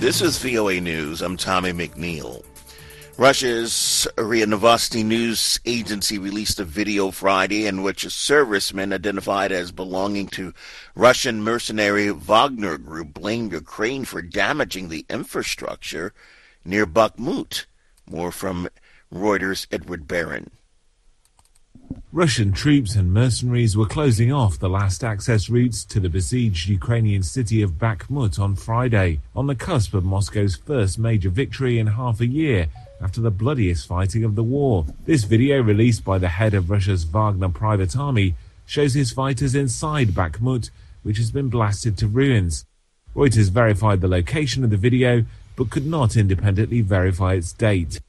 This is VOA News. I'm Tommy McNeil. Russia's RIA Novosti news agency released a video Friday in which a serviceman identified as belonging to Russian mercenary Wagner Group blamed Ukraine for damaging the infrastructure near Bakhmut. More from Reuters' Edward Barron. Russian troops and mercenaries were closing off the last access routes to the besieged Ukrainian city of Bakhmut on Friday, on the cusp of Moscow's first major victory in half a year after the bloodiest fighting of the war. This video, released by the head of Russia's Wagner private army, shows his fighters inside Bakhmut, which has been blasted to ruins. Reuters verified the location of the video, but could not independently verify its date.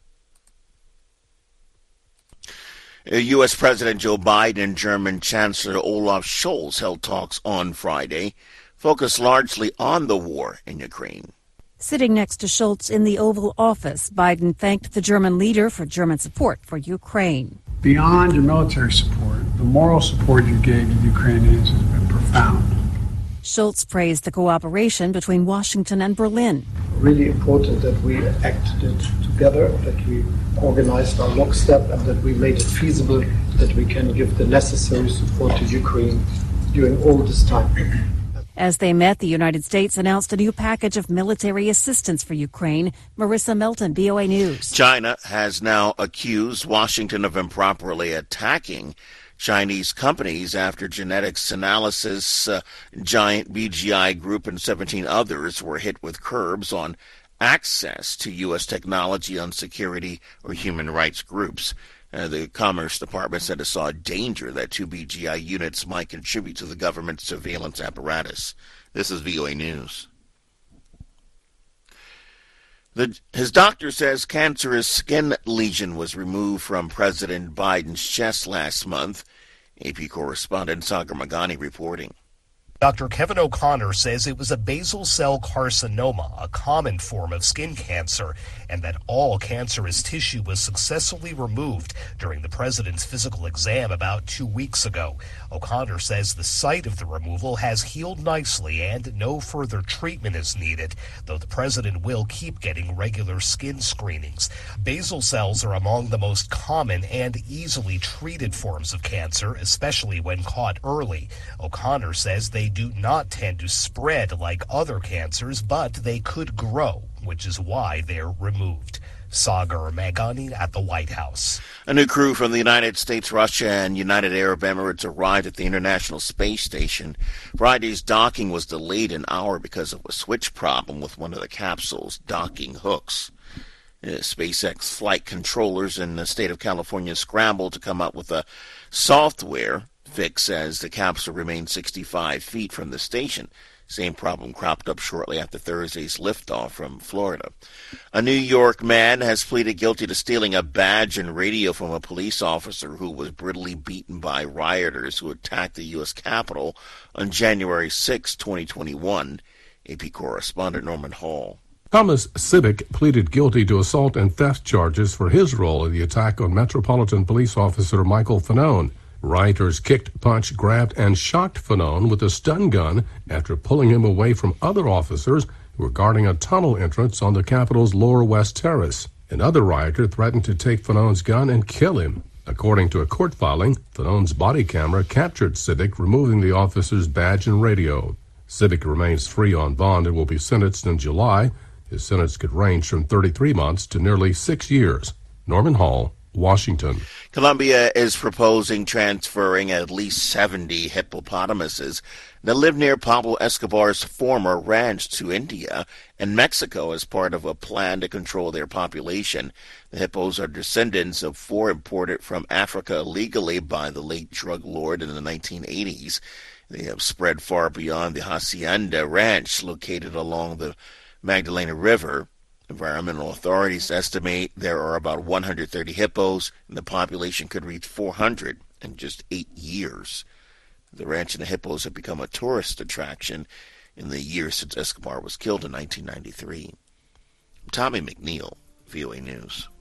U.S. President Joe Biden and German Chancellor Olaf Scholz held talks on Friday, focused largely on the war in Ukraine. Sitting next to Scholz in the Oval Office, Biden thanked the German leader for German support for Ukraine. Beyond your military support, the moral support you gave to the Ukrainians has been profound. Scholz praised the cooperation between Washington and Berlin. Really important that we acted together, that we organized our lockstep, and that we made it feasible that we can give the necessary support to Ukraine during all this time. As they met, the United States announced a new package of military assistance for Ukraine. Marissa Melton, VOA News. China has now accused Washington of improperly attacking Chinese companies after genetics analysis giant BGI Group and 17 others were hit with curbs on access to U.S. technology on security or human rights groups. The Commerce Department said it saw a danger that 2 BGI units might contribute to the government's surveillance apparatus. This is VOA News. His doctor says cancerous skin lesion was removed from President Biden's chest last month. AP correspondent Sagar Magani reporting. Dr. Kevin O'Connor says it was a basal cell carcinoma, a common form of skin cancer, and that all cancerous tissue was successfully removed during the president's physical exam about 2 weeks ago. O'Connor says the site of the removal has healed nicely and no further treatment is needed, though the president will keep getting regular skin screenings. Basal cells are among the most common and easily treated forms of cancer, especially when caught early. O'Connor says they do not tend to spread like other cancers, but they could grow, which is why they're removed. Sagar Magani at the White House. A new crew from the United States, Russia, and United Arab Emirates arrived at the International Space Station. Friday's docking was delayed an hour because of a switch problem with one of the capsule's docking hooks. SpaceX flight controllers in the state of California scrambled to come up with a software fix as the capsule remained 65 feet from the station. Same problem cropped up shortly after Thursday's liftoff from Florida. A New York man has pleaded guilty to stealing a badge and radio from a police officer who was brutally beaten by rioters who attacked the U.S. Capitol on January 6, 2021. AP correspondent Norman Hall. Thomas Civic pleaded guilty to assault and theft charges for his role in the attack on Metropolitan Police Officer Michael Fanone. Rioters kicked, punched, grabbed, and shocked Fanone with a stun gun after pulling him away from other officers who were guarding a tunnel entrance on the Capitol's Lower West Terrace. Another rioter threatened to take Fanone's gun and kill him. According to a court filing, Fanone's body camera captured Civic removing the officer's badge and radio. Civic remains free on bond and will be sentenced in July. His sentence could range from 33 months to nearly 6 years. Norman Hall, Washington. Colombia is proposing transferring at least 70 hippopotamuses that live near Pablo Escobar's former ranch to India and Mexico as part of a plan to control their population. The hippos are descendants of 4 imported from Africa illegally by the late drug lord in the 1980s. They have spread far beyond the Hacienda Ranch located along the Magdalena River. Environmental authorities estimate there are about 130 hippos, and the population could reach 400 in just 8 years. The ranch and the hippos have become a tourist attraction in the years since Escobar was killed in 1993. I'm Tommy McNeil, VOA News.